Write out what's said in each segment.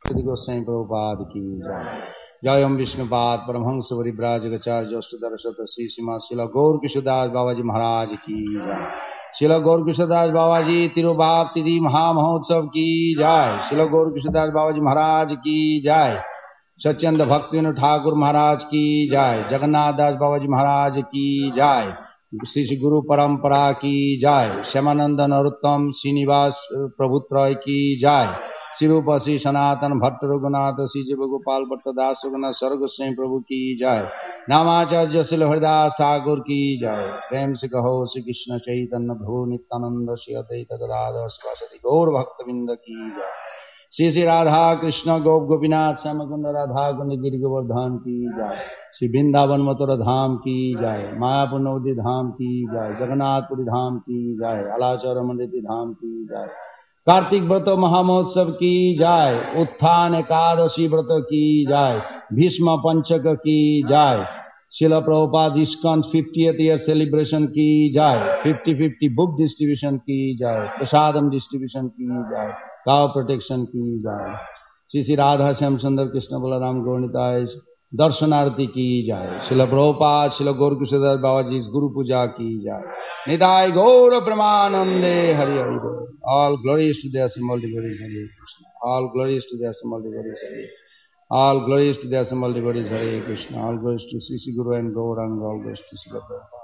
श्री गोसाई प्रभुपाद की जय। जय ओम विष्णुपाद परमहंस परिव्राजकाचार्य अष्टोत्तर श्री श्रीमान श्रील गौर किशोरदास बाबा जी महाराज की जय। श्रील गौर किशोरदास बाबा जी तिरुभाव तिथि महामहोत्सव की जय। श्रील गौर किशोरदास बाबा जी महाराज की जय। सच्चिदानंद भक्तिविनोद ठाकुर महाराज की जय। जगन्नाथ दास बाबा जी महाराज की जय। श्री श्री गुरु परंपरा की जय। श्यामानंद नरोत्तम श्रीनिवास प्रभुत्रय की जय। श्री रूप श्री सनातन भट्ट रघुनाथ श्री जीव गोपाल भट्ट दास रघुनाथ सर्व गोस्वामी प्रभु की जय। नामाचार्य श्री हरिदास ठाकुर की जय। प्रेम से कहो श्री कृष्ण चैतन्य प्रभु नित्यानंद श्री अद्वैत गदाधर शिवासादि गौर भक्तवृंद की जय। श्री श्री राधा कृष्ण गोप गोपीनाथ श्याम कुंद राधा कुंद गिरि गोवर्धन की जय। श्री वृंदावन मथुरा धाम की जय। मायापुर नवद्वीप धाम की जय। जगन्नाथपुरी धाम की जय। अलाचर मंदिर धाम की जय। कार्तिक व्रत महामहोत्सव की जय। उत्थान एकादशी व्रत की जय। भीष्म पंचक की जय। शिला Prabhupada ISKCON 50th year celebration की जय। 50-50 बुक डिस्ट्रीब्यूशन की जय। प्रसादम डिस्ट्रीब्यूशन की जय। काव प्रोटेक्शन की जय। श्री श्री राधा श्याम सुंदर कृष्ण बलराम गौरनिताय दर्शनार्थी की जय। शिला प्रभुपाद शिला गौर किशोरदास बाबा जी गुरु पूजा की जय। निताय गौर प्रेमानंदे हरि हरि बोल। All glories to the assembled devotees, Hare Krishna. All glories to the assembled devotees, Hare. All glories to the assembled devotees, Hare Krishna. All glories to Sri Sri Guru and Gauranga. All glories to Sri Prabhupada.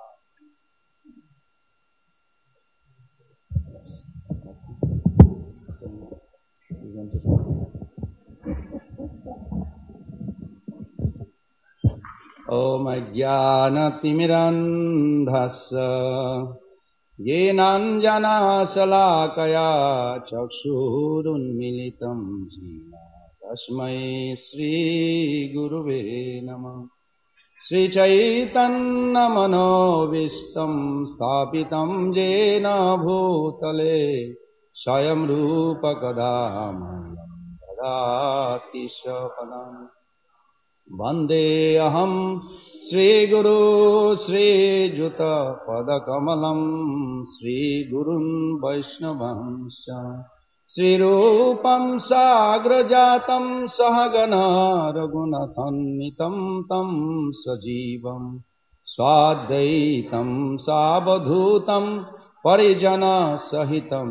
Om Ajnanatimirandhasya येनाञ्जना शलाकया चक्षुरुन्मीलितं येन तस्मै श्रीगुरुवे नमः। श्रीचैतन्यमनोभीष्टं स्थापितं येन भूतले स्वयं रूप कदा मह्यं ददाति स्वपदम्। वन्देऽहं श्रीगुरु श्रीयुतपदकमलं श्रीगुरुन् वैष्णवंश्च श्रीरूपं साग्रजातं सहगना रघुनाथान्वितं तं सजीवं स्वाद्वैतं सावधूतं परिजनसहितं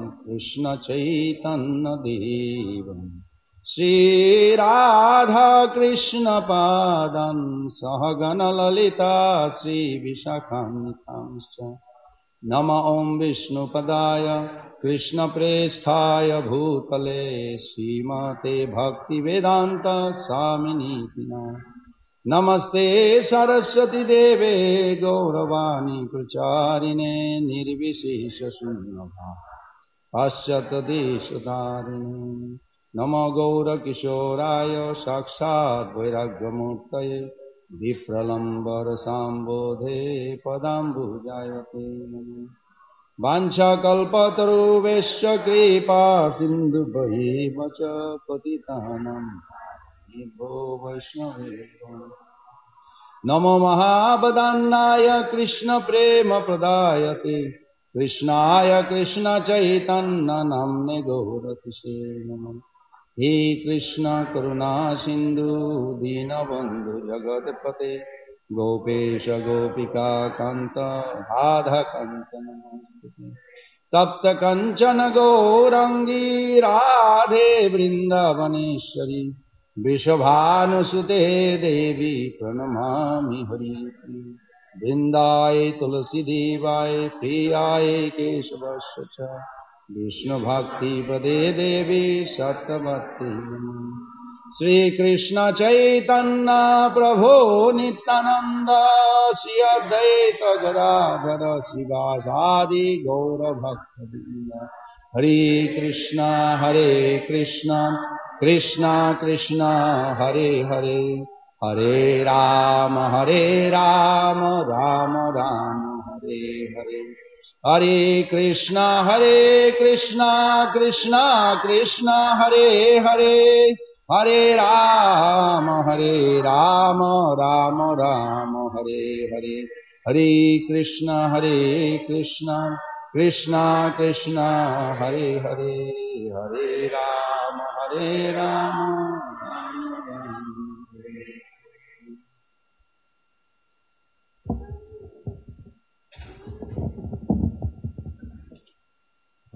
कृष्णचैतन्यदेवम् श्री राधा कृष्ण पादं सहगण ललिता श्री विशाखान्वितांश्च नमः ओं विष्णुपदाय कृष्ण प्रेष्ठाय भूतले श्रीमते भक्तिवेदांत स्वामिनीति नमस्ते सरस्वती देवे गौरवाणी प्रचारिणे निर्विशेष शून्यभाव पाश्चात्यदेशधारिणे नमो गौरकिशोराय साक्षात् वैराग्यमूर्तये विप्रलम्बरसाम्बोधे पदाम्बुजाय ते नमः। वाञ्छाकल्पतरुभ्यश्च कृपा सिन्धुभ्यैव च पतितानां पावनेभ्यो वैष्णवेभ्यो नमो महावदन्नाय कृष्णप्रेमप्रदायते कृष्णाय कृष्णचैतन्यनाम्ने गौरतिसे नमः। हे कृष्ण करुणा सिंधु दीनबंधु जगत्पते गोपेश गोपिका कांत राधा कांत नमस्ते। तप्त कंचन गौरंगी राधे वृंदावनेश्वरी वृषभानुसुते देवी प्रणमामि हरिप्रिये। वृंदाय तुलसी देवाय प्रियाय केशवस्य च विष्णु भक्ति पदे देवी सत्यवती श्री कृष्ण चैतन्य प्रभु नित्यानंद श्री अद्वैत गदाधर शिवासादि गौर भक्तवृंद। हरे Krishna Krishna Krishna Hare Hare Hare Ram Ram Ram Hare Hare Hare Krishna Krishna Krishna Hare Hare Hare Ram Ram Ram Hare Hare Hare Krishna Krishna Krishna Hare Hare Hare Ram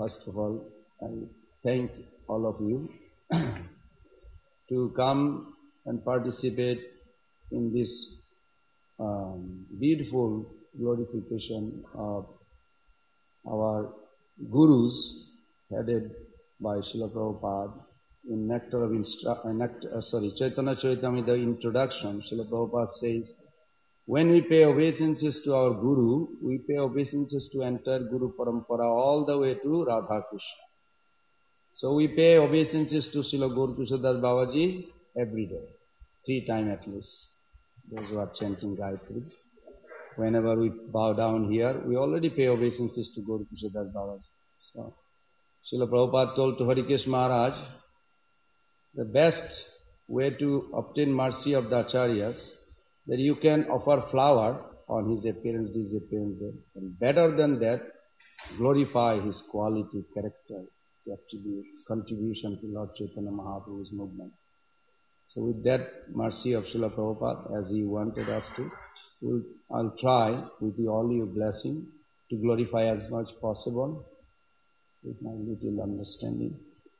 first of all, I thank all of you to come and participate in this beautiful glorification of our gurus headed by Srila Prabhupada. In Nectar of Chaitanya Charitamrita, the introduction, Srila Prabhupada says, when we pay obeisances to our Guru, we pay obeisances to entire Guru Parampara all the way to Radha Krishna. So we pay obeisances to Srila Gaur Krishnadas Babaji every day, 3 times at least. Those who are chanting Gayatri. Whenever we bow down here, we already pay obeisances to Gaur Krishnadas Babaji. So Srila Prabhupada told to Harikesh Maharaj, the best way to obtain mercy of the Acharyas, that you can offer flower on his appearance, disappearance, and better than that, glorify his quality, character, his attribute, contribution to Lord Chaitanya Mahaprabhu's movement. So with that mercy of Srila Prabhupada, as he wanted us to, I'll try with all your blessing to glorify as much possible with my little understanding.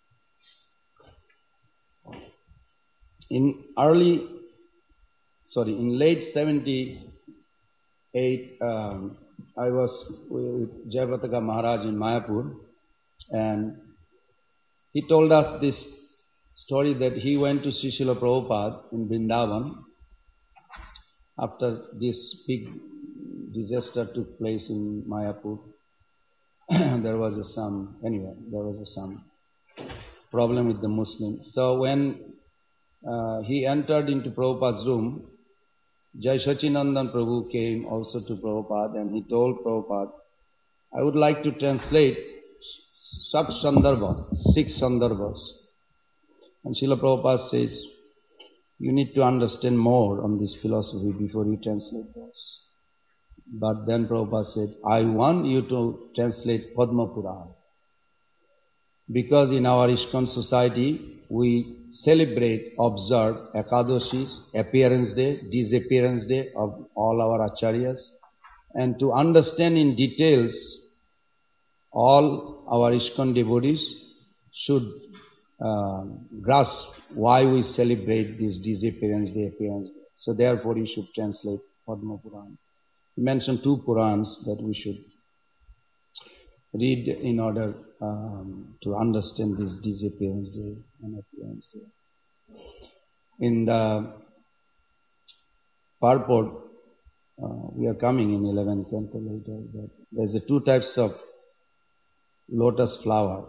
In late 78, I was with Jayapataka Maharaj in Mayapur, and he told us this story that he went to see Srila Prabhupada in Vrindavan after this big disaster took place in Mayapur. There was some problem with the Muslims. So when he entered into Prabhupada's room, Jai Sachinandan Prabhu came also to Prabhupada, and he told Prabhupada, I would like to translate Sat Sandarbha, 6 Sandarbhas. And Srila Prabhupada says, you need to understand more on this philosophy before you translate those. But then Prabhupada said, I want you to translate Padma Purana. Because in our ISKCON society, we celebrate, observe Ekadashis, appearance day, disappearance day of all our Acharyas. And to understand in details, all our ISKCON devotees should grasp why we celebrate this disappearance day, appearance day. So therefore you should translate Padma Purana. He mentioned 2 Purans that we should read in order to understand this disappearance day and appearance day. In the purport, we are coming in 11th canto later, but there's 2 types of lotus flower.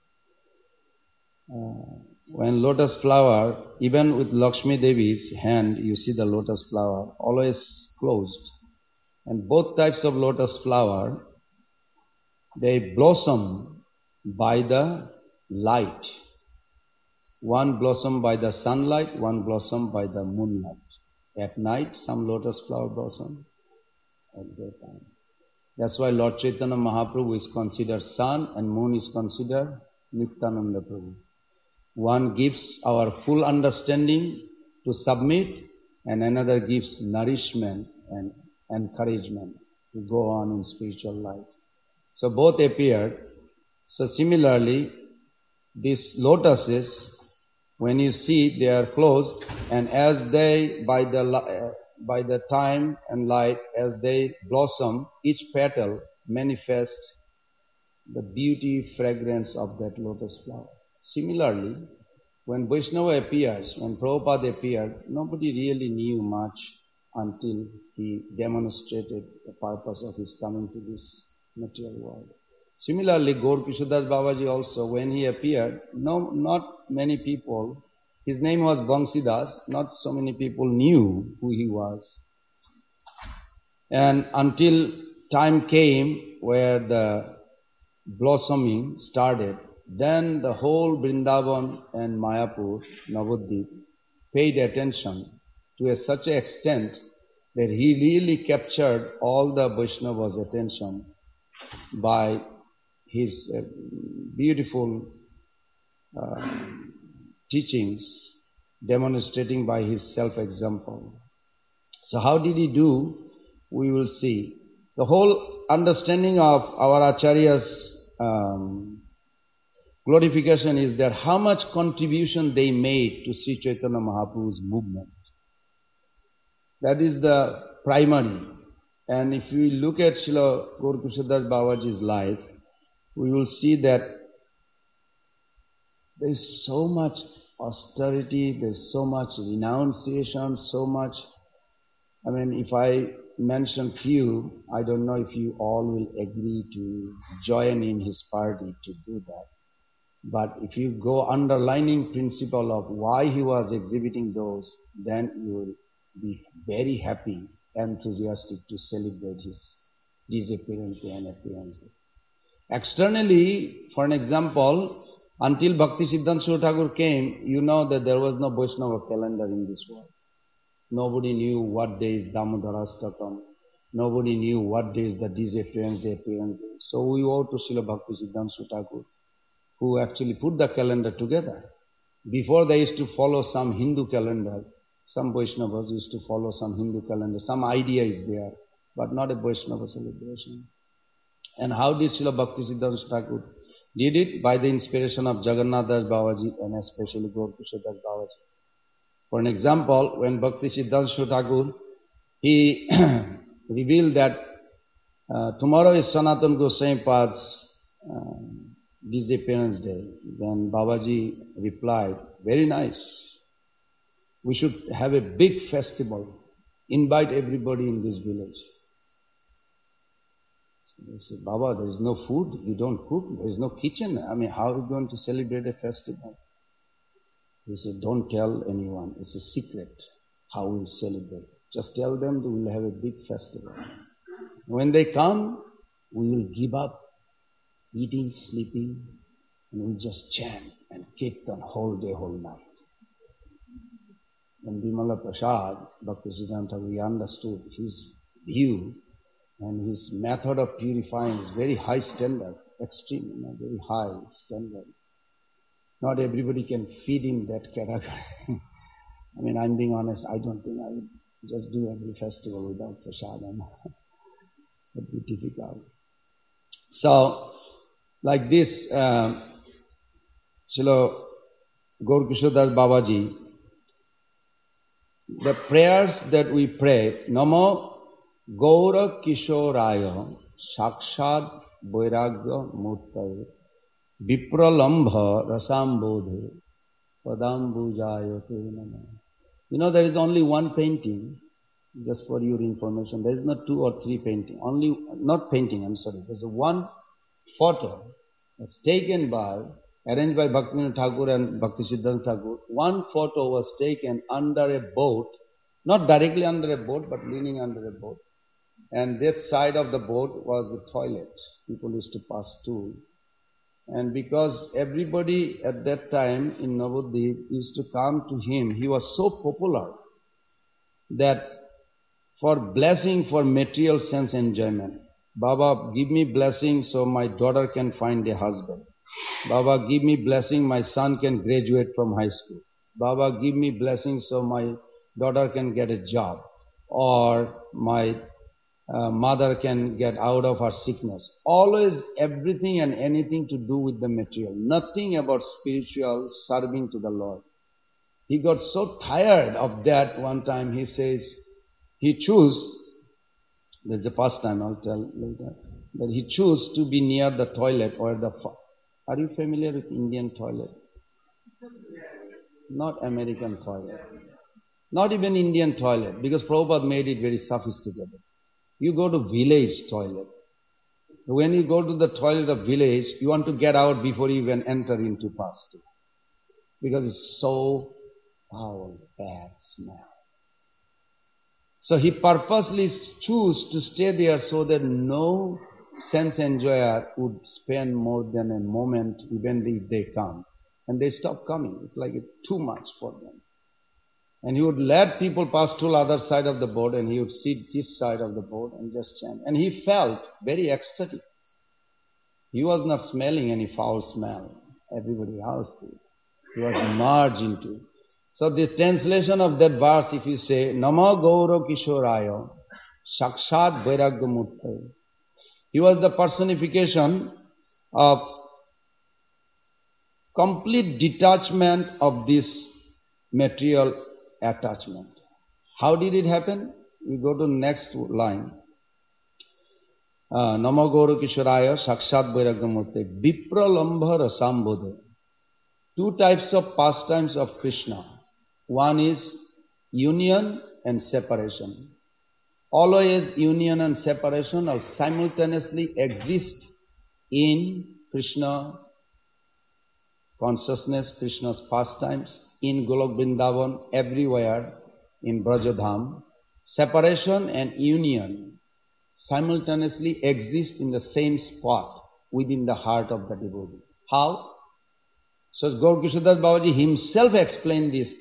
When lotus flower, even with Lakshmi Devi's hand, you see the lotus flower always closed. And both types of lotus flower, they blossom by the light. One blossom by the sunlight, one blossom by the moonlight. At night, some lotus flower blossom at daytime. That's why Lord Chaitanya Mahaprabhu is considered sun and moon is considered Nityananda Prabhu. One gives our full understanding to submit, and another gives nourishment and encouragement to go on in spiritual life. So both appeared. So similarly, these lotuses, when you see, they are closed, and as they, by the time and light, as they blossom, each petal manifests the beauty, fragrance of that lotus flower. Similarly, when Vaishnava appears, when Prabhupada appeared, nobody really knew much until he demonstrated the purpose of his coming to this material world. Similarly, Gaur Krishnadas Babaji also, when he appeared, not many people, his name was Vamsidas, not so many people knew who he was. And until time came where the blossoming started, then the whole Vrindavan and Mayapur, Navadvip, paid attention to such an extent that he really captured all the Vaishnava's attention by his beautiful teachings, demonstrating by his self-example. So how did he do? We will see. The whole understanding of our Acharya's glorification is that how much contribution they made to Sri Chaitanya Mahaprabhu's movement. That is the primary. And if we look at Srila Gaurakrishnadas Babaji's life, we will see that there is so much austerity, there is so much renunciation, so much. I mean, if I mention few, I don't know if you all will agree to join in his party to do that. But if you go underlining principle of why he was exhibiting those, then you will be very happy, enthusiastic to celebrate his appearance day and appearance day. Externally, for an example, until Bhakti Siddhanta Saraswati Thakur came, you know that there was no Vaishnava calendar in this world. Nobody knew what day is Damodarastakam. Nobody knew what day is the appearance day. So we owe to Srila Bhakti Siddhanta Saraswati Thakur, who actually put the calendar together. Before they used to follow some Hindu calendar, some Vaishnavas used to follow some Hindu calendar, some idea is there, but not a Vaishnava celebration. And how did Srila Bhakti Siddhanta Saraswati Thakur did it? By the inspiration of Jagannath Das Babaji and especially Gaurakrishnadas Babaji. For an example, when Bhakti Siddhanta Saraswati Thakur, he revealed that tomorrow is Sanatana Goswami Pad's disappearance day, then Babaji replied, very nice. We should have a big festival. Invite everybody in this village. So they said, Baba, there is no food. You don't cook. There is no kitchen. I mean, how are we going to celebrate a festival? He said, don't tell anyone. It's a secret how we celebrate. Just tell them that we will have a big festival. When they come, we will give up eating, sleeping, and we'll just chant and kirtan whole day, whole night. And Bimala Prasad, Bhakti Siddhanta Thakur, he understood his view and his method of purifying is very high standard, extreme, very high standard. Not everybody can feed him that category. I mean, I'm being honest, I don't think I would just do every festival without prasadam. It would be difficult. So, like this, Srila Gaurakrishnadas Babaji, the prayers that we pray, Namo Gaura Kishoraya Sakshat Vairagya Murtaye Vipralambha Rasambodhe Padambujaya Te Namo. You know, there is only one painting, just for your information. There is not two or three paintings. Only, not painting, I'm sorry. There's one photo that's taken by, arranged by Bhaktivinoda Thakur and Bhakti Siddhanta Thakur. One photo was taken under a boat, not directly under a boat, but leaning under a boat. And that side of the boat was the toilet. People used to pass to. And because everybody at that time in Navadvip used to come to him, he was so popular that for blessing for material sense enjoyment, Baba, give me blessing so my daughter can find a husband. Baba, give me blessing my son can graduate from high school. Baba, give me blessing so my daughter can get a job. Or my mother can get out of her sickness. Always everything and anything to do with the material. Nothing about spiritual serving to the Lord. He got so tired of that one time, he says, he chose, that's the first time I'll tell later, that he chose to be near the toilet or the... Are you familiar with Indian toilet? Not American toilet. Not even Indian toilet, because Prabhupada made it very sophisticated. You go to village toilet. When you go to the toilet of village, you want to get out before you even enter into pasture. Because it's so foul, bad smell. So he purposely chose to stay there so that no sense enjoyer would spend more than a moment even if they come. And they stop coming. It's like too much for them. And he would let people pass to the other side of the boat and he would sit this side of the boat and just chant. And he felt very ecstatic. He was not smelling any foul smell. Everybody else did. He was merged into it. So this translation of that verse, if you say, Namo Gaura Kishoraya Sakshat Vairagya Murtaye. He was the personification of complete detachment of this material attachment. How did it happen? We go to next line. Namo Gaura Kishoraya Sakshat Vairagya Vipralambha Rasambodha. Two types of pastimes of Krishna. One is union and separation. Always union and separation are simultaneously exist in Krishna consciousness, Krishna's pastimes, in Golok Vrindavan, everywhere in Brajadham. Separation and union simultaneously exist in the same spot within the heart of the devotee. How? So Gaur Kishodas Babaji himself explained this.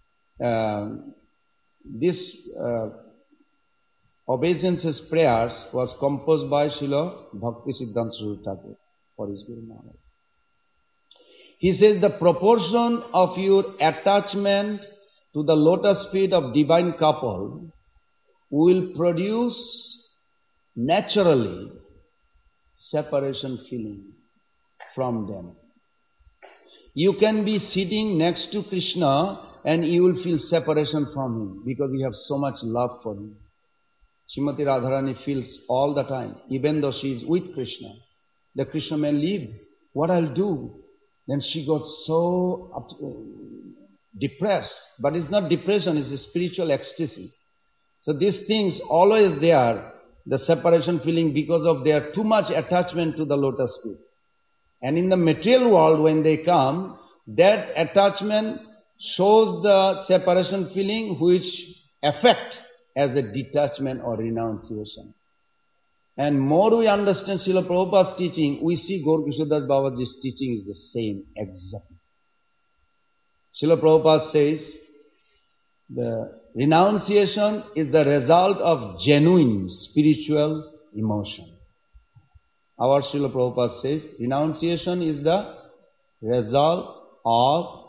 Obeisances prayers was composed by Srila Bhakti Siddhanta Saraswati Thakur for his Guru Maharaj. He says the proportion of your attachment to the lotus feet of divine couple will produce naturally separation feeling from them. You can be sitting next to Krishna and you will feel separation from him because you have so much love for him. Srimati Radharani feels all the time, even though she is with Krishna. The Krishna may leave. What I'll do? Then she got so depressed. But it's not depression, it's a spiritual ecstasy. So these things always there, the separation feeling because of their too much attachment to the lotus feet. And in the material world when they come, that attachment shows the separation feeling which affect as a detachment or renunciation. And more we understand Srila Prabhupada's teaching, we see Gaur Kishodas Babaji's teaching is the same exactly. Srila Prabhupada says, the renunciation is the result of genuine spiritual emotion. Our Srila Prabhupada says, renunciation is the result of...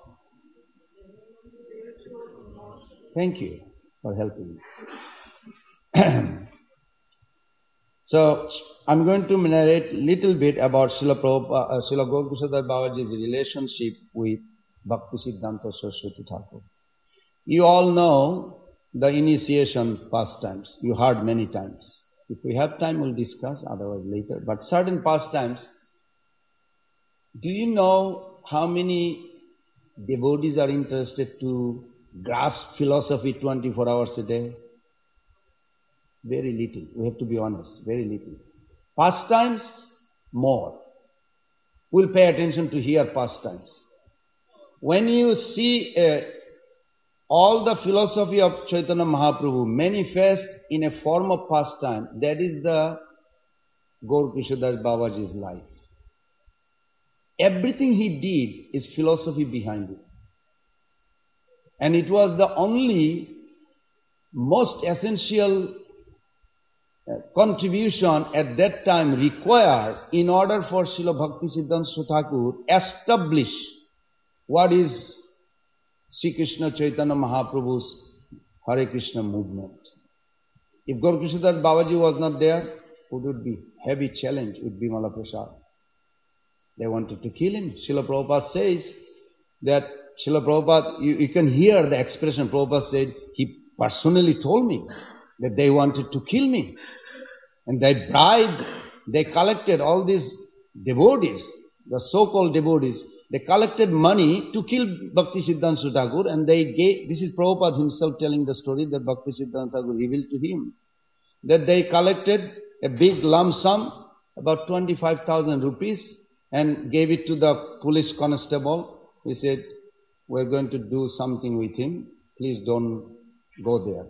Thank you for helping me. So, I'm going to narrate a little bit about Srila Gaur Kishodas Babaji's relationship with Bhakti Siddhanta Saraswati Thakur. You all know the initiation pastimes. You heard many times. If we have time, we'll discuss, otherwise later. But certain pastimes, do you know how many devotees are interested to grasp philosophy 24 hours a day? Very little. We have to be honest. Very little. Pastimes, more. We'll pay attention to here pastimes. When you see all the philosophy of Chaitanya Mahaprabhu manifest in a form of pastime, that is the Gaur Kishodas Babaji's life. Everything he did is philosophy behind it. And it was the only most essential contribution at that time required in order for Srila Bhakti Siddhanta Saraswati Thakur establish what is Sri Krishna Chaitanya Mahaprabhu's Hare Krishna movement. If Gaur Kishodas Babaji was not there, it would be heavy challenge with Bimala Prasad. They wanted to kill him. Srila Prabhupada says that Srila Prabhupada, you can hear the expression. Prabhupada said, he personally told me that they wanted to kill me. And they bribed, they collected all these devotees, the so-called devotees, they collected money to kill Bhakti Siddhanta Saraswati Thakur, and they gave, this is Prabhupada himself telling the story that Bhakti Siddhanta Thakur revealed to him, that they collected a big lump sum, about 25,000 rupees, and gave it to the police constable. He said, we're going to do something with him, please don't go there.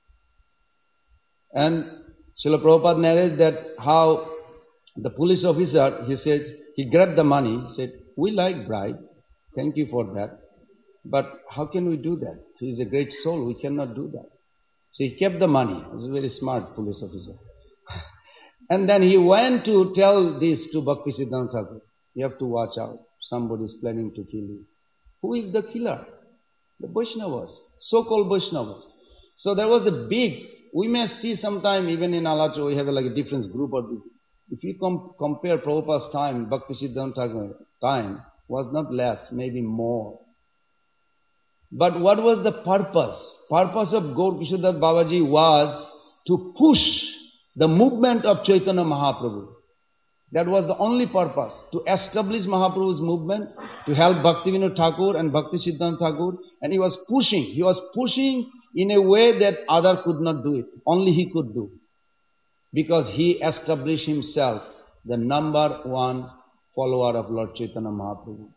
And Srila Prabhupada narrates that how the police officer, he said, he grabbed the money, he said, we like bribe, thank you for that, but how can we do that? He is a great soul, we cannot do that. So he kept the money. He was a very smart police officer. And then he went to tell this to Bhakti Siddhanta Thakur. You have to watch out, somebody is planning to kill you. Who is the killer? The Vaishnavas, so-called Vaishnavas. So there was a big, we may see sometime even in Alacho we have like a different group of this. If you compare Prabhupada's time, Bhakti Siddhanta Thakur's time, was not less, maybe more. But what was the purpose? Purpose of Gaur Kishodas Babaji was to push the movement of Chaitanya Mahaprabhu. That was the only purpose, to establish Mahaprabhu's movement, to help Bhaktivinoda Thakur and Bhakti Siddhanta Thakur, and he was pushing in a way that other could not do it, only he could do. Because he established himself the number one follower of Lord Chaitanya Mahaprabhu.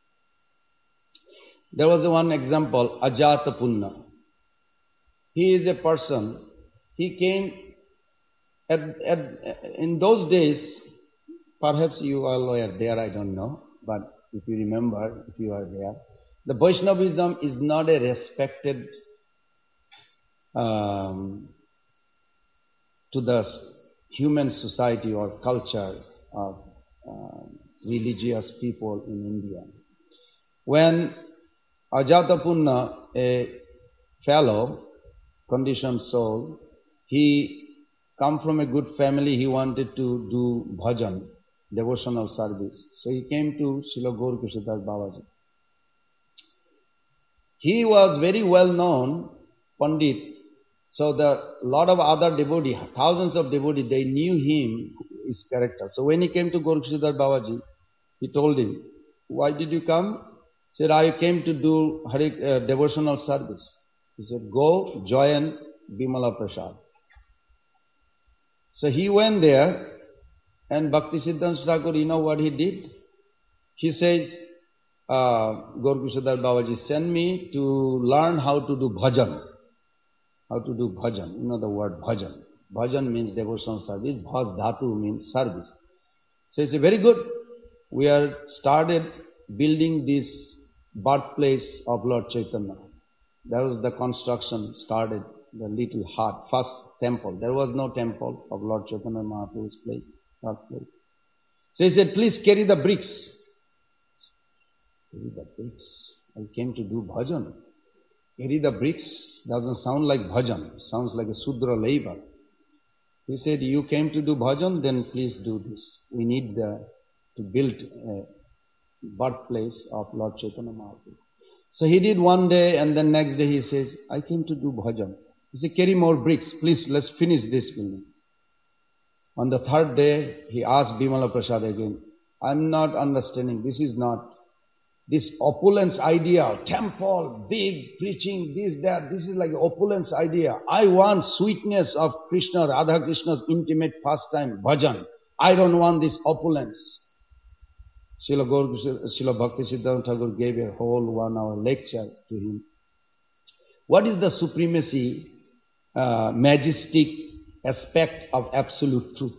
There was one example, Ajatapunna. He is a person, he came in those days, perhaps you all were there, I don't know, but if you remember, if you are there, the Vaishnavism is not a respected to the human society or culture of religious people in India. When Ajatapunna, a fellow, conditioned soul, he come from a good family, he wanted to do bhajan, devotional service. So he came to Srila Gaur Kishodas Babaji. He was very well known Pandit. So the lot of other devotees, thousands of devotees, they knew him, his character. So when he came to Gaur Kishodas Babaji, he told him, "Why did you come?" He said, "I came to do devotional service." He said, "Go join Bimala Prasad." So he went there, and Bhakti Siddhanta Thakur, you know what he did? He says, Gaur Kishodas Babaji sent me to learn how to do bhajan. How to do bhajan. You know the word bhajan. Bhajan means devotional service. Bhaj dhatu means service. So he said, very good. We are started building this birthplace of Lord Chaitanya. That was the construction started, the little hut, first temple. There was no temple of Lord Chaitanya Mahaprabhu's birthplace. So he said, please carry the bricks. Carry the bricks. I came to do bhajan. Carry the bricks doesn't sound like bhajan. Sounds like a Sudra labor. He said, you came to do bhajan, then please do this. We need to build a birthplace of Lord Chaitanya Mahaprabhu. So he did one day, and then next day he says, I came to do bhajan. He said, carry more bricks. Please, let's finish this building. On the third day, he asked Bimala Prasad again, I'm not understanding. This is not this opulence idea, temple, big, preaching, this, that. This is like an opulence idea. I want sweetness of Krishna, Radha Krishna's intimate pastime, bhajan. I don't want this opulence. Srila Bhakti Siddhanta Thakur gave a whole 1 hour lecture to him. What is the supremacy, majestic aspect of absolute truth?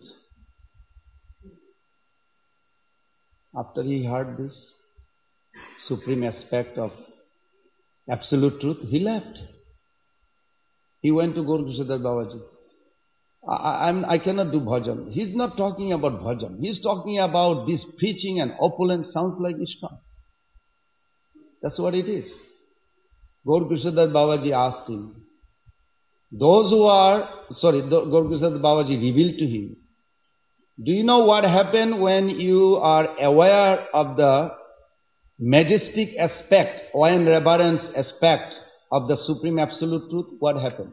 After he heard this supreme aspect of absolute truth, he left. He went to Gaur Kishodas Babaji. I cannot do bhajan. He's not talking about bhajan. He's talking about this preaching and opulence. Sounds like ISKCON. That's what it is. Gaur Kishodas Babaji asked him. Gaur Kishodas Babaji revealed to him. Do you know what happened when you are aware of the majestic aspect, awe and reverence aspect of the Supreme Absolute Truth? What happened?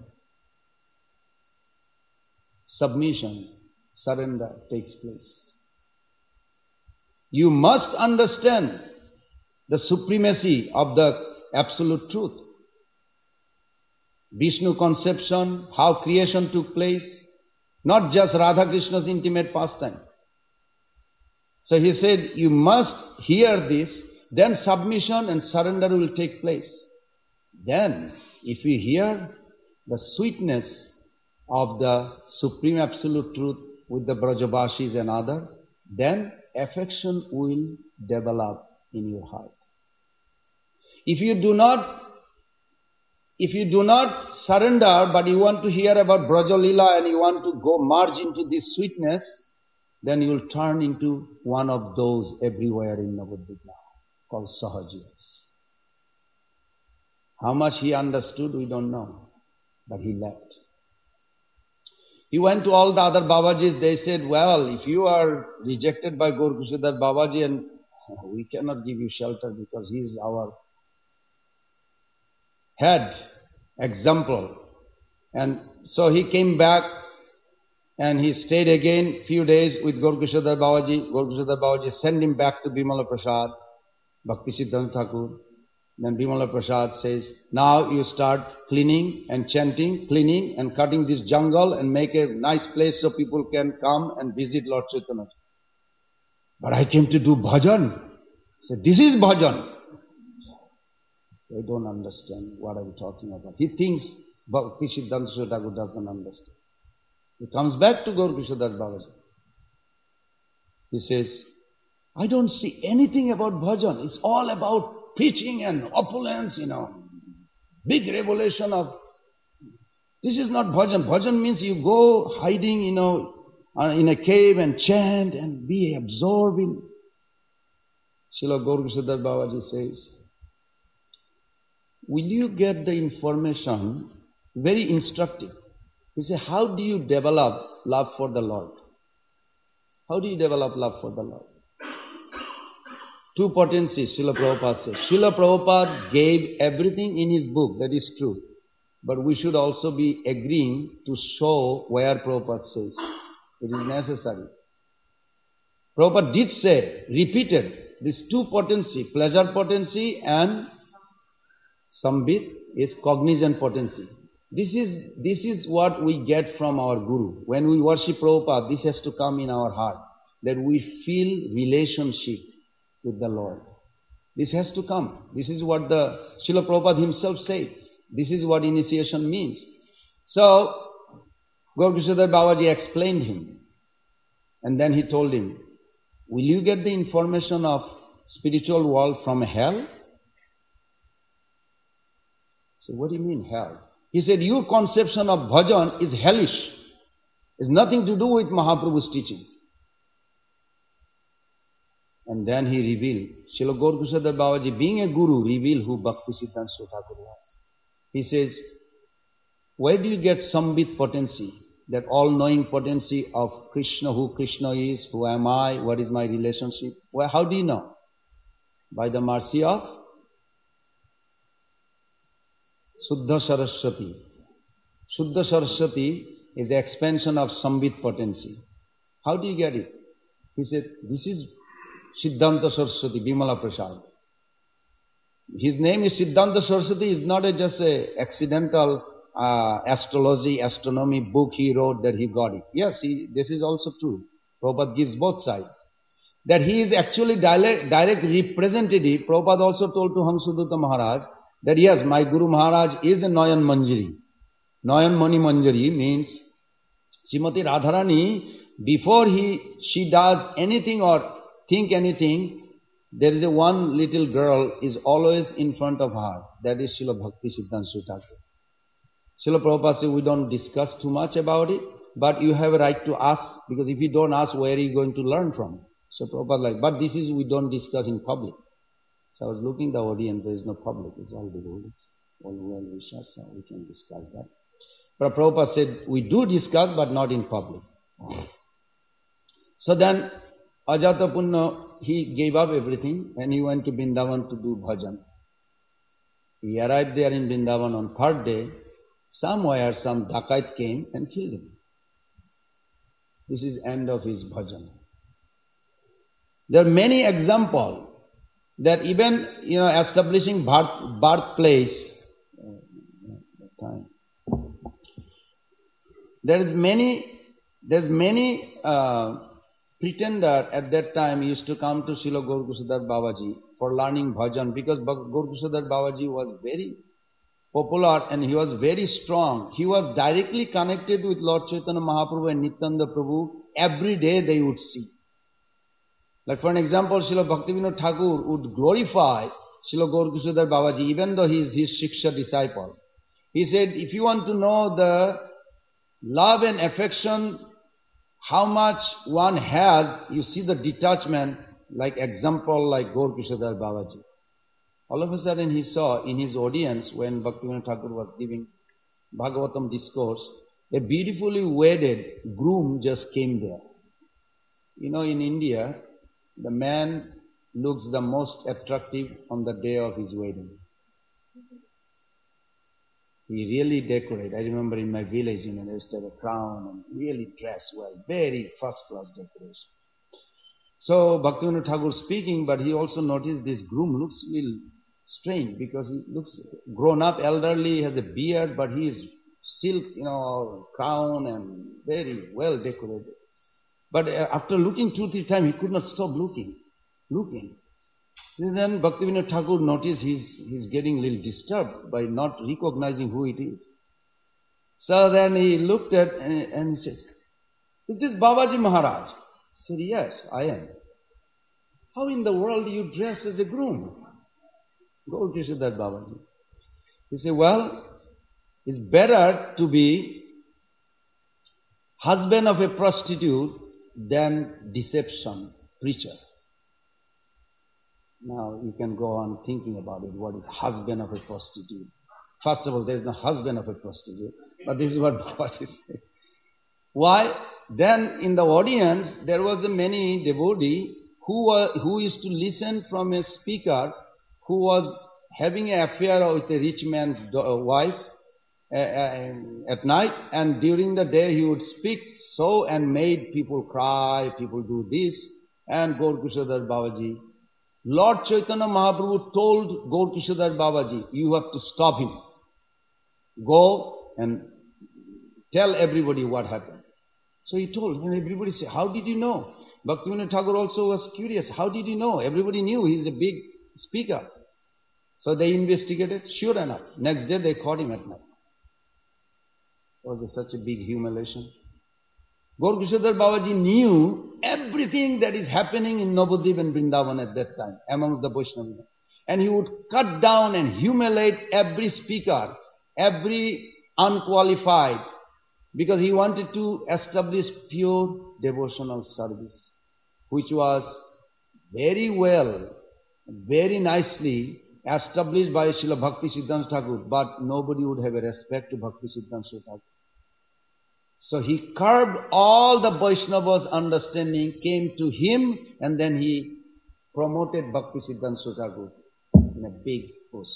Submission, surrender takes place. You must understand the supremacy of the Absolute Truth. Vishnu conception, how creation took place, not just Radha Krishna's intimate pastime. So he said, you must hear this, then submission and surrender will take place. Then, if we hear the sweetness of the Supreme Absolute Truth with the Brajabashis and other, then affection will develop in your heart. If you do not surrender, but you want to hear about Braja Lila and you want to go merge into this sweetness, then you will turn into one of those everywhere in Navadvip now, called Sahajiyas. How much he understood, we don't know, but he left. He went to all the other Babajis, they said, well, if you are rejected by Gaur Kishodas Babaji and we cannot give you shelter because he is our head example. And so he came back and he stayed again few days with Gaur-Kishadhar Babaji. Gaur-Kishadhar Babaji sent him back to Bimala Prasad, Bhaktisiddhanta Thakur. Then Bimala Prasad says, now you start cleaning and chanting, cleaning and cutting this jungle and make a nice place so people can come and visit Lord Chaitanya. But I came to do bhajan. He said, this is bhajan. They don't understand what I'm talking about. He thinks Bhaktisiddhanta Thakur doesn't understand. He comes back to Gaur-Kishadhar Babaji. He says, I don't see anything about bhajan. It's all about preaching and opulence, big revelation of... This is not bhajan. Bhajan means you go hiding, in a cave and chant and be absorbed in... Srila Gaur-Kishadhar Babaji says, will you get the information? Very instructive. He said, how do you develop love for the Lord? How do you develop love for the Lord? Two potencies, Srila Prabhupada says. Srila Prabhupada gave everything in his book, that is true. But we should also be agreeing to show where Prabhupada says. It is necessary. Prabhupada did say, repeated, these two potency, pleasure potency and sambit is cognizant potency. This is what we get from our Guru. When we worship Prabhupada, this has to come in our heart, that we feel relationship with the Lord. This has to come. This is what the Srila Prabhupada himself said. This is what initiation means. So, Gaur-Kishadhar Babaji explained him. And then he told him, will you get the information of spiritual world from hell? So what do you mean hell? He said, your conception of bhajan is hellish. It's nothing to do with Mahaprabhu's teaching. And then he revealed, Srila Gaur-Kishadhar Babaji, being a guru, revealed who Bhaktisiddhanta Thakur was. He says, where do you get sambit potency, that all-knowing potency of Krishna, who Krishna is, who am I, what is my relationship? Well, how do you know? By the mercy of Suddha Saraswati. Suddha Saraswati is the expansion of sambit potency. How do you get it? He said, this is Siddhanta Saraswati, Bimala Prasad. His name is Siddhanta Saraswati, is not just a accidental astrology, astronomy book he wrote that he got it. Yes, this is also true. Prabhupada gives both sides. That he is actually direct representative. Prabhupada also told to Hamsadutta Maharaj that yes, my Guru Maharaj is a Nayan Manjari. Nayan Mani Manjari means Srimati Radharani, before she does anything or think anything, there is one little girl is always in front of her. That is Srila Bhaktisiddhanta Thakur. Srila Prabhupada says we don't discuss too much about it, but you have a right to ask, because if you don't ask, where are you going to learn from? So Prabhupada but this is we don't discuss in public. So I was looking at the audience, there is no public, it's all the rules, all well wishes, so we can discuss that. But Prabhupada said, we do discuss, but not in public. So then, Ajatapunna, he gave up everything and he went to Vrindavan to do bhajan. He arrived there in Vrindavan on third day. Somewhere some Dakait came and killed him. This is end of his bhajan. There are many examples that even, establishing birthplace, there's many pretender at that time used to come to Srila Gaur-Kishadhar Babaji for learning bhajan, because Gaur-Kishadhar Babaji was very popular and he was very strong. He was directly connected with Lord Chaitanya Mahaprabhu and Nityananda Prabhu. Every day they would see. Like for an example, Srila Bhaktivinoda Thakur would glorify Srila Gaur-Kishadhar Babaji, even though he is his Shiksha disciple. He said, if you want to know the love and affection, how much one has, you see the detachment, like example like Gaur-Kishadhar Babaji. All of a sudden he saw in his audience, when Bhaktivinoda Thakur was giving Bhagavatam discourse, a beautifully wedded groom just came there. In India, the man looks the most attractive on the day of his wedding. He really decorated. I remember in my village, they used to have a crown and really dressed well, very first-class decoration. So Bhaktivinoda Thakur speaking, but he also noticed this groom looks a little strange because he looks grown up, elderly, has a beard, but he is silk, crown and very well decorated. But after looking 2-3 times, he could not stop looking. Then Bhaktivinoda Thakur noticed he's getting a little disturbed by not recognizing who it is. So then he looked at and he says, "Is this Babaji Maharaj?" He said, "Yes, I am." "How in the world do you dress as a groom?" Gaur Krishnadas Babaji. He said, "Well, it's better to be husband of a prostitute than deception preacher." Now you can go on thinking about it. What is husband of a prostitute? First of all, there is no husband of a prostitute. But this is what Babaji said. Why? Then in the audience, there was a many devotee who used to listen from a speaker who was having an affair with a rich man's wife at night, and during the day he would speak so and made people cry, people do this. And Gaur Krishnadas Babaji, Lord Chaitanya Mahaprabhu told Gaur Krishnadas Babaji, "You have to stop him. Go and tell everybody what happened." So he told, and everybody said, "How did you know?" Bhaktivinoda Thakur also was curious. How did you know? Everybody knew he's a big speaker. So they investigated. Sure enough, next day they caught him at night. Was it such a big humiliation? Gaur Krishnadas Babaji knew everything that is happening in Navadvip and Vrindavan at that time among the Vaishnavas. And he would cut down and humiliate every speaker, every unqualified, because he wanted to establish pure devotional service, which was very well, very nicely established by Srila Bhakti Siddhanta Thakur, but nobody would have a respect to Bhakti Siddhanta Thakur. So he curbed all the Vaishnavas' understanding, came to him, and then he promoted Bhakti Siddhanta Thakur in a big post.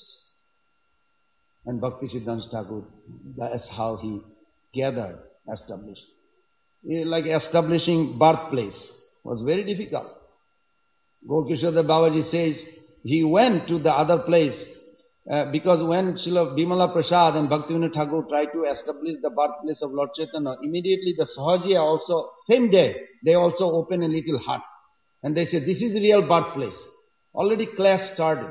And Bhakti Siddhanta Thakur, that's how he gathered, established. Like establishing birthplace was very difficult. Gaur Krishnadas Babaji says he went to the other place because when Srila Bimala Prasad and Bhaktivinoda Thakur tried to establish the birthplace of Lord Chaitanya, immediately the Sahajiya also, same day, they also opened a little hut. And they said, "This is the real birthplace." Already clash started.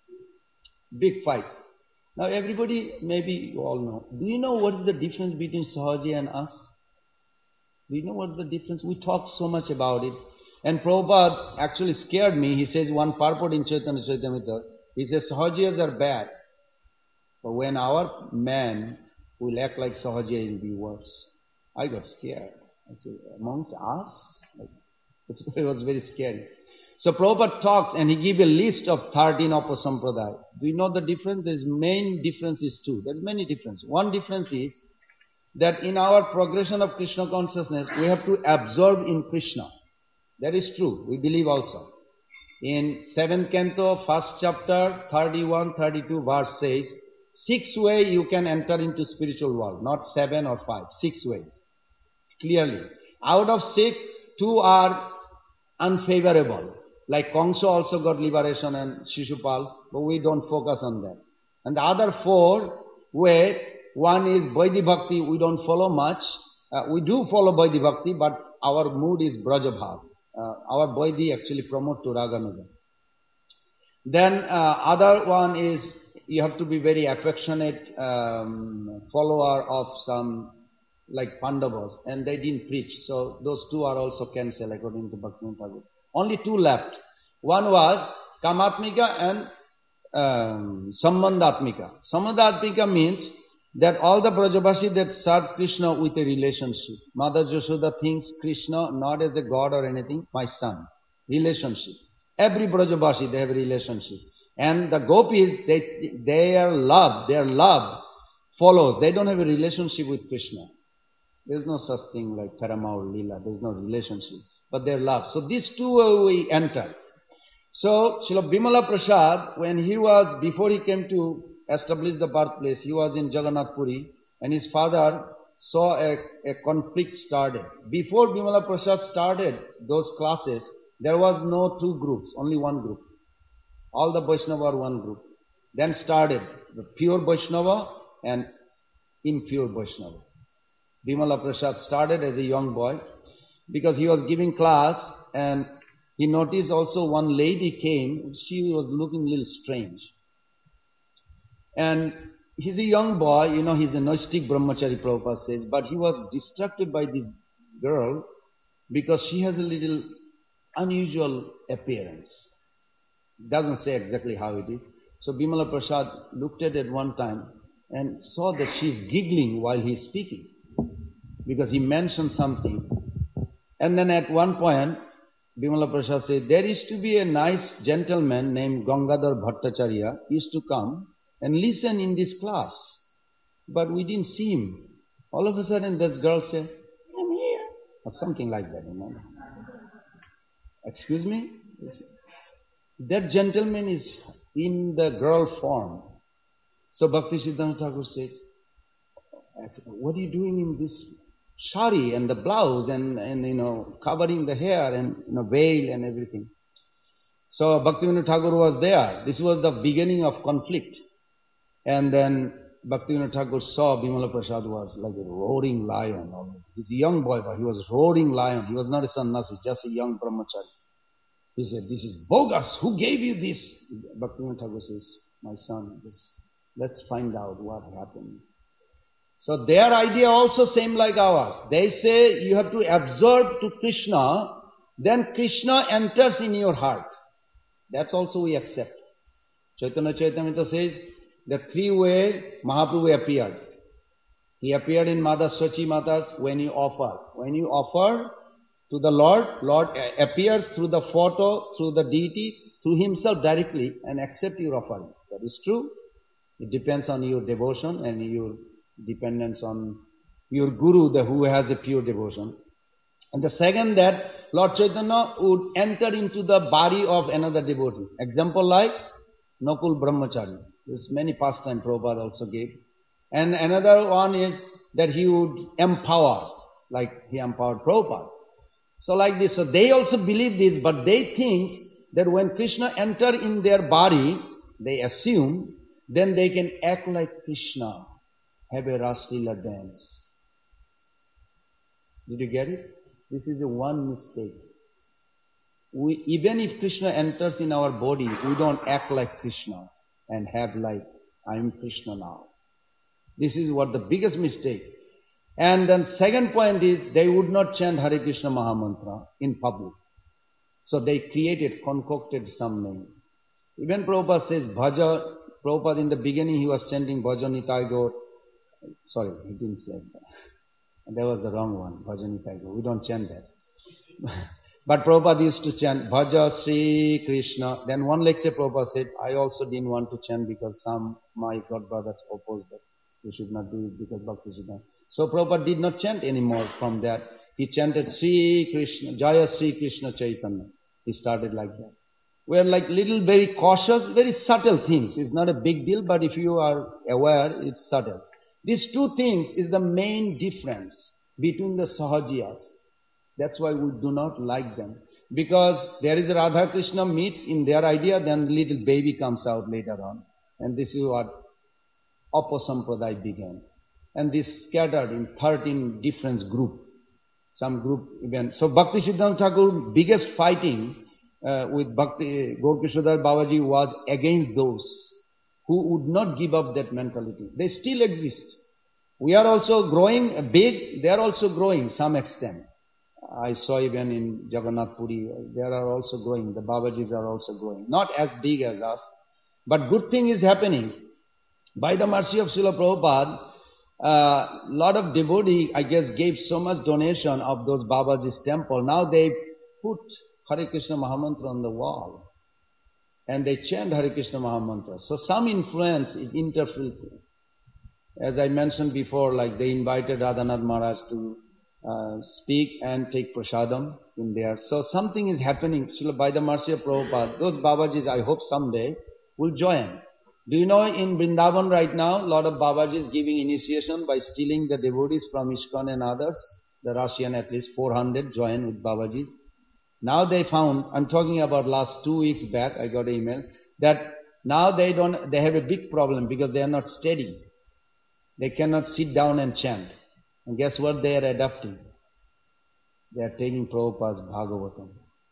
Big fight. Now everybody, maybe you all know. Do you know what is the difference between Sahajiya and us? Do you know what is the difference? We talk so much about it. And Prabhupada actually scared me. He says one purport in Chaitanya Charitamrita. He says Sahajiyas are bad. But when our man will act like Sahajiya, it will be worse. I got scared. I said, amongst us? It was very scary. So Prabhupada talks and he gives a list of 13 Upasampradaya. Do you know the difference? The main difference is two. There are many differences. One difference is that in our progression of Krishna consciousness, we have to absorb in Krishna. That is true. We believe also. In 7th canto, 1st chapter, 31, 32 verse says, 6 ways you can enter into spiritual world. Not 7 or 5. 6 ways. Clearly. Out of 6, 2 are unfavorable. Like Kamsa also got liberation and Shishupal, but we don't focus on that. And the other 4 ways, one is Vaidhi Bhakti, we don't follow much. We do follow Vaidhi Bhakti, but our mood is Brajabhav. Our Vaidhi actually promote to Raganuga. Then other one is you have to be very affectionate follower of some like Pandavas, and they didn't preach. So those 2 are also cancelled according to Bhaktivinoda Thakur. Only 2 left. One was Kamatmika and Sambandhatmika. Sambandhatmika means that all the Brajavashi that serve Krishna with a relationship. Mother Yashoda thinks Krishna not as a god or anything, my son. Relationship. Every Brajavashi, they have a relationship. And the gopis, their love follows. They don't have a relationship with Krishna. There's no such thing like Parama or Leela. There's no relationship. But their love. So these 2 we enter. So, Srila Bimala Prasad, before he came to establish the birthplace, he was in Jagannath Puri, and his father saw a conflict started. Before Bimala Prasad started those classes, there was no two groups, only one group. All the Vaishnava are one group. Then started the pure Vaishnava and impure Vaishnava. Bimala Prasad started as a young boy because he was giving class, and he noticed also one lady came. She was looking a little strange. And he's a young boy, he's a Gnostic Brahmachari, Prabhupada says, but he was distracted by this girl because she has a little unusual appearance. Doesn't say exactly how it is. So Bimala Prasad looked at it one time and saw that she's giggling while he's speaking because he mentioned something. And then at one point, Bimala Prasad said, there used to be a nice gentleman named Gangadhar Bhattacharya, used to come and listen in this class. But we didn't see him. All of a sudden, this girl said, I'm here. Or something like that, Excuse me? That gentleman is in the girl form. So Bhaktisiddhanta Thakur said, what are you doing in this sari and the blouse and covering the hair and veil and everything? So Bhaktivinoda Thakur was there. This was the beginning of conflict. And then Bhaktivinoda Thakur saw Bimala Prasad was like a roaring lion. He's a young boy, but he was a roaring lion. He was not a sannyasi, just a young brahmachari. He said, this is bogus. Who gave you this? Bhaktivinoda Thakur says, my son, let's find out what happened. So their idea also same like ours. They say you have to absorb to Krishna, then Krishna enters in your heart. That's also we accept. Chaitanya Charitamrita says, the three-way Mahaprabhu appeared. He appeared in Mother Sachi Mata's when you offer. When you offer to the Lord appears through the photo, through the deity, through himself directly and accept your offering. That is true. It depends on your devotion and your dependence on your guru, who has a pure devotion. And the second, that Lord Chaitanya would enter into the body of another devotee. Example like Nakul Brahmachari. There's many pastime Prabhupada also gave. And another one is that he would empower, like he empowered Prabhupada. So like this, so they also believe this, but they think that when Krishna enter in their body, they assume, then they can act like Krishna, have a Raslila dance. Did you get it? This is a one mistake. Even if Krishna enters in our body, we don't act like Krishna and have like, I am Krishna now. This is what the biggest mistake. And then second point is, they would not chant Hare Krishna Mahamantra in public. So they concocted some name. Even Prabhupada says, Bhaja, Prabhupada in the beginning he was chanting Bhajanitai Gaur. Sorry, he didn't say that. That was the wrong one, Bhajanitai Gaur. We don't chant that. But Prabhupada used to chant Bhaja Sri Krishna. Then one lecture Prabhupada said, I also didn't want to chant because my godbrothers opposed that. We should not do it because Bhakti Siddhanta. So Prabhupada did not chant anymore from that. He chanted Sri Krishna, Jaya Sri Krishna Chaitanya. He started like that. We are like little very cautious, very subtle things. It's not a big deal, but if you are aware, it's subtle. These two things is the main difference between the Sahajiyas. That's why we do not like them. Because there is a Radha Krishna meets in their idea, then the little baby comes out later on. And this is what Apasampradaya began. And this scattered in 13 different groups. Some group even. So Bhakti Siddhanta Thakur biggest fighting with Bhakti Gaur-Kishore Babaji was against those who would not give up that mentality. They still exist. We are also growing big, they are also growing some extent. I saw even in Jagannath Puri, they are also growing. The Babajis are also growing. Not as big as us, but good thing is happening. By the mercy of Srila Prabhupada, lot of devotees, I guess, gave so much donation of those Babaji's temple. Now they put Hare Krishna Mahamantra on the wall. And they chant Hare Krishna Mahamantra. So some influence is interfering. As I mentioned before, like they invited Radhanath Maharaj to speak and take prasadam in there. So something is happening. By the mercy of Prabhupada, those Babajis, I hope someday, will join. Do you know in Vrindavan right now, a lot of Babajis giving initiation by stealing the devotees from ISKCON and others. The Russian, at least 400, join with Babaji. Now they found, I'm talking about last 2 weeks back, I got an email, that now they have a big problem because they are not steady. They cannot sit down and chant. And guess what they are adopting? They are taking Prabhupada's Bhagavatam.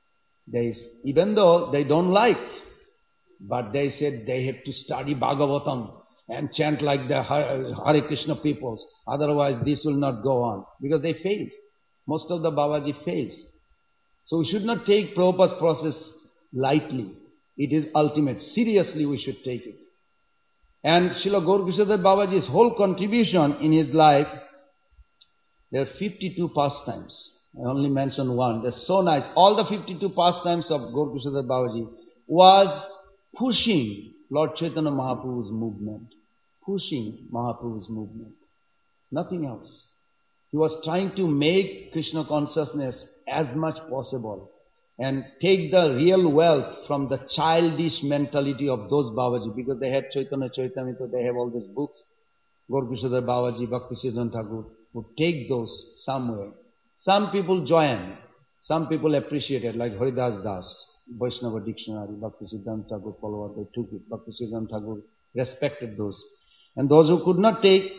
Even though they don't like, but they said they have to study Bhagavatam and chant like the Hare Krishna peoples. Otherwise this will not go on. Because they failed. Most of the Babaji fails. So we should not take Prabhupada's process lightly. It is ultimate. Seriously we should take it. And Srila Gaura-Kishadhar Babaji's whole contribution in his life, there are 52 pastimes. I only mentioned one. They're so nice. All the 52 pastimes of Gaura-Kishadhar Babaji was pushing Lord Chaitanya Mahaprabhu's movement. Pushing Mahaprabhu's movement. Nothing else. He was trying to make Krishna consciousness as much possible and take the real wealth from the childish mentality of those Babaji, because they had Chaitanya Charitamrita, they have all these books. Gaura-Kishadhar Babaji, Bhaktisiddhanta Thakur would take those somewhere. Some people join, some people appreciate it, like Haridas Das, Vaishnava Dictionary, Bhaktisiddhanta Thakur follower, they took it. Bhaktisiddhanta Thakur respected those. And those who could not take,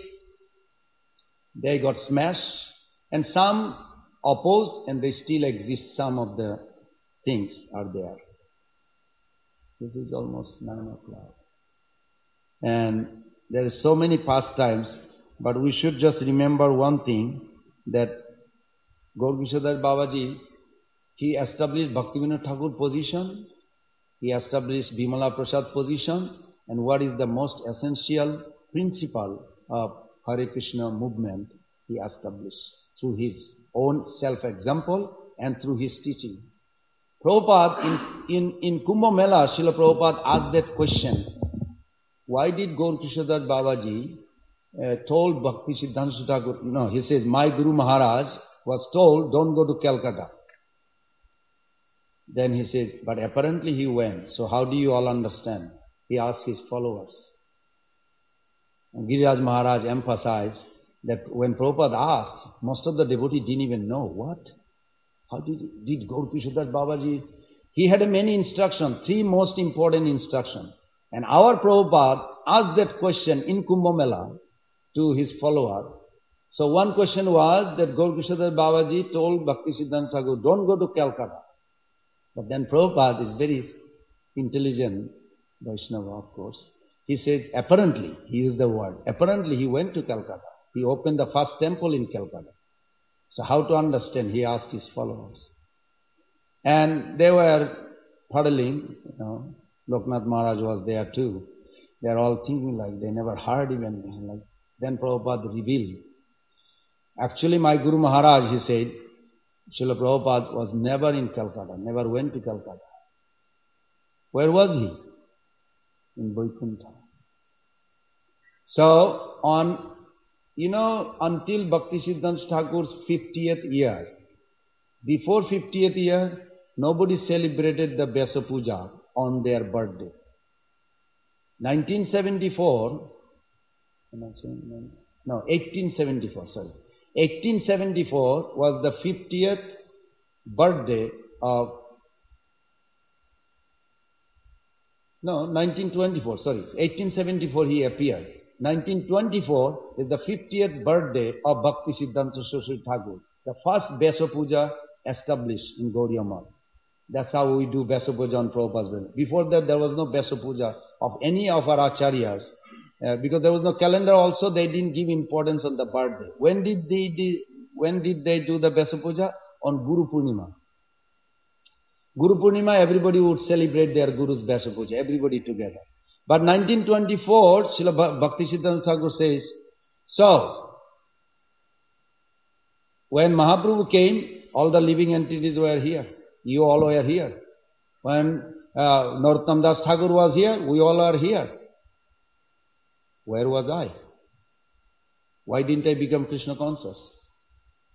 they got smashed, and some opposed, and they still exist. Some of the things are there. This is almost 9 o'clock. And there are so many pastimes, but we should just remember one thing, that Gaura-Kishadhar Babaji, he established Bhaktivinoda Thakur position, he established Bimala Prasad position, and what is the most essential principle of Hare Krishna movement he established through his own self-example and through his teaching. Prabhupada, in Kumbh Mela, Srila Prabhupada asked that question, why did Gaura-Kishadhar Babaji told Bhaktisiddhanta Thakur, he says, my Guru Maharaj was told, don't go to Calcutta. Then he says, but apparently he went, so how do you all understand? He asked his followers. And Giriraj Maharaj emphasized that when Prabhupada asked, most of the devotees didn't even know. What? How did Gaura-Kishadhar Babaji? He had many instructions, 3 most important instructions. And our Prabhupada asked that question in Kumbh Mela to his follower. So one question was that Gaura-Kishadhar Babaji told Bhaktisiddhanta Thakur, don't go to Calcutta. But then Prabhupada is very intelligent, Vaishnava of course. He says, apparently, he used the word, apparently he went to Calcutta. He opened the first temple in Calcutta. So how to understand? He asked his followers. And they were puddling, Loknath Maharaj was there too. They are all thinking like they never heard even. Like, then Prabhupada revealed. Actually, my Guru Maharaj, he said, Srila Prabhupada was never in Calcutta, never went to Calcutta. Where was he? In Vaikuntha. So, until Bhaktisiddhanta Thakur's 50th year, before 50th year, nobody celebrated the Vyasa Puja on their birthday. 1874 was the 50th birthday of 1874 he appeared. 1924 is the 50th birthday of Bhaktisiddhanta Saraswati Thakur, the first Vyasa Puja established in Gaudiya Math. That's how we do Vyasa Puja on Prabhupada's birthday. Before that, there was no Vyasa Puja of any of our acharyas. Because there was no calendar also, they didn't give importance on the birthday. When did they do the Vyasa Puja? On Guru Purnima. Guru Purnima, everybody would celebrate their Guru's Vyasa Puja, everybody together. But 1924, Srila Bhaktisiddhanta Thakur says, so, when Mahaprabhu came, all the living entities were here. You all were here. When Narottam Das Thakur was here, we all are here. Where was I? Why didn't I become Krishna conscious?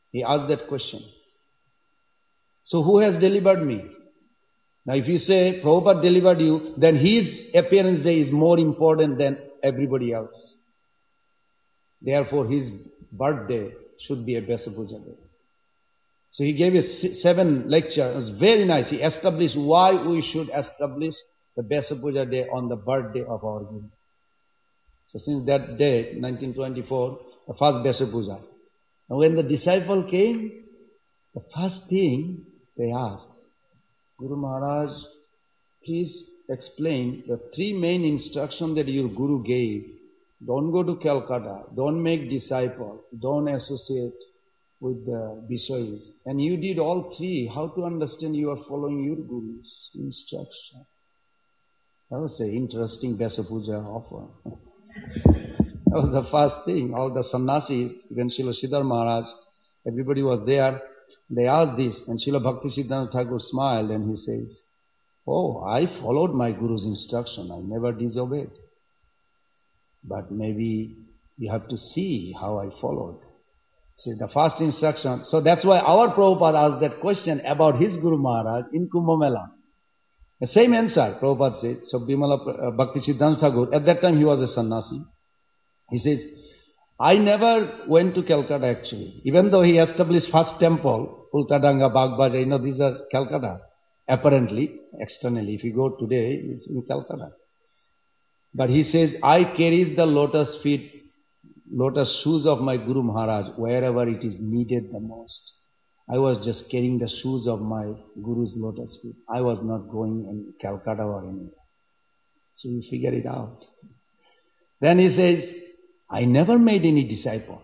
He asked that question. So who has delivered me? Now if you say Prabhupada delivered you, then his appearance day is more important than everybody else. Therefore his birthday should be a Vyasa Puja day. So he gave a 7 lecture. It was very nice. He established why we should establish the Vyasa Puja day on the birthday of our Guru. So since that day, 1924, the first Vyasa Puja. Now when the disciple came, the first thing they asked, Guru Maharaj, please explain the 3 main instructions that your Guru gave. Don't go to Calcutta, don't make disciple, don't associate with the Vishayas. And you did all 3. How to understand you are following your Guru's instruction? That was an interesting Vyasa Puja offer. That was the first thing. All the sannyasis, even Srila Siddhar Maharaj, everybody was there. They asked this, and Srila Bhaktisiddhanta Thakur smiled and he says, oh, I followed my Guru's instruction. I never disobeyed. But maybe you have to see how I followed. See, the first instruction. So that's why our Prabhupada asked that question about his Guru Maharaj in Kumbh Mela. The same answer, Prabhupada said. So Bimala Bhaktisiddhanta Thakur, at that time he was a sannyasi. He says, I never went to Calcutta actually. Even though he established first temple, Ultadanga, Bagbaja, these are Calcutta. Apparently, externally, if you go today, it's in Calcutta. But he says, I carried the lotus shoes of my Guru Maharaj wherever it is needed the most. I was just carrying the shoes of my Guru's lotus feet. I was not going in Calcutta or anywhere. So you figure it out. Then he says, I never made any disciple.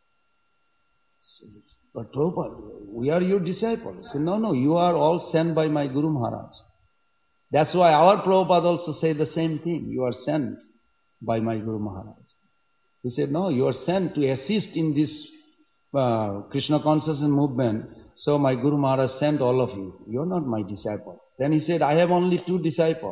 But Prabhupada, we are your disciples. He said, no, you are all sent by my Guru Maharaj. That's why our Prabhupada also said the same thing. You are sent by my Guru Maharaj. He said, no, you are sent to assist in this Krishna consciousness movement. So my Guru Maharaj sent all of you. You are not my disciple. Then he said, I have only 4 disciples.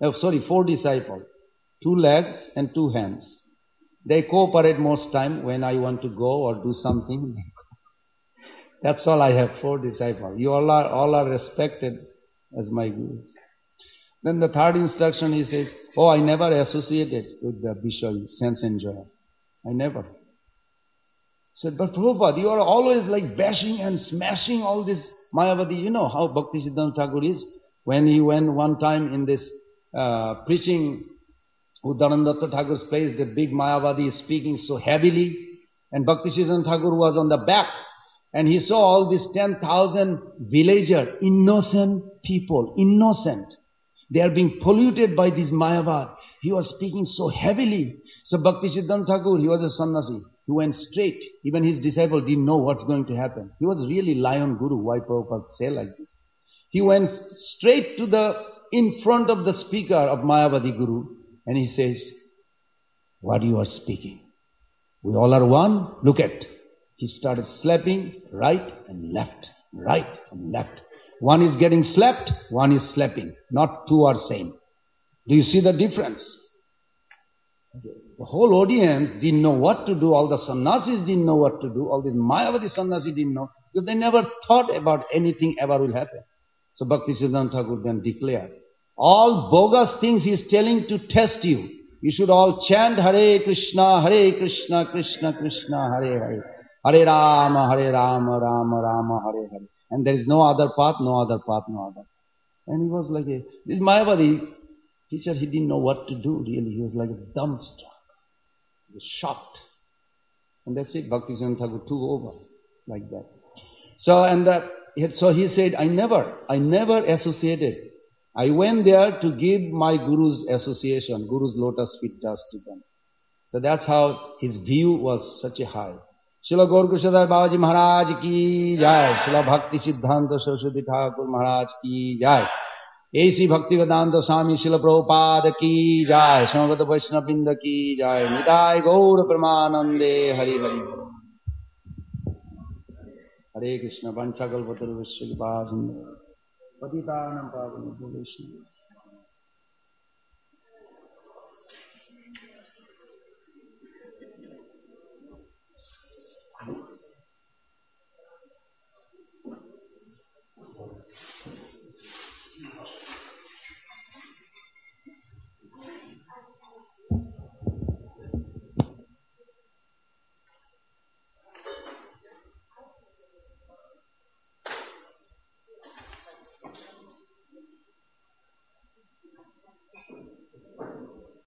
2 legs and 2 hands. They cooperate most time when I want to go or do something. That's all I have, 4 disciples. You all are respected as my gurus. Then the 3rd instruction he says, oh, I never associated with the Vishal, sense enjoyer. I never. He said, but Prabhupada, you are always like bashing and smashing all this Mayavadi. You know how Bhaktisiddhanta Thakur is. When he went one time in this preaching Uddharandatta Thakur's place, the big Mayavadi is speaking so heavily, and Bhaktisiddhanta Thakur was on the back, and he saw all these 10,000 villagers, innocent people, innocent. They are being polluted by this Mayavad. He was speaking so heavily. So Bhaktisiddhanta Thakur, he was a sannyasi. He went straight. Even his disciple didn't know what's going to happen. He was really lion guru. Why Prabhupada say like this? He went straight to in front of the speaker of Mayavadi Guru, and he says, what you are speaking? We all are one. Look at. He started slapping right and left, right and left. One is getting slapped, one is slapping. Not 2 are same. Do you see the difference? The whole audience didn't know what to do. All the sannyasis didn't know what to do. All these Mayavadi sannyasis didn't know. Because they never thought about anything ever will happen. So Bhaktisiddhanta Thakur then declared, all bogus things he is telling to test you. You should all chant Hare Krishna, Krishna Krishna, Hare Hare. Hare Rama, Rama Rama, Hare Hare. And there is no other path, no other path, no other. And he was like this Mayavadi teacher, he didn't know what to do really. He was like dumbstruck. He was shocked. And that's it. Bhaktisiddhanta Thakur took over like that. So he said, I never associated. I went there to give my Guru's association, Guru's lotus feet dust to them. So that's how his view was such a high. Srila Gaur Krishna Babaji Maharaj ki jai. Srila Bhakti Siddhanta Saraswati Thakur Maharaj ki jai. A.C. Bhaktivedanta Swami Srila Prabhupada ki jai. Samagata Vaishnavrinda ki jai. Nidai Gaur Pramanande Hari Hari. Hare Krishna Vanchakalpatarvasya Vipasam Patitanam Pavanam Vishnu.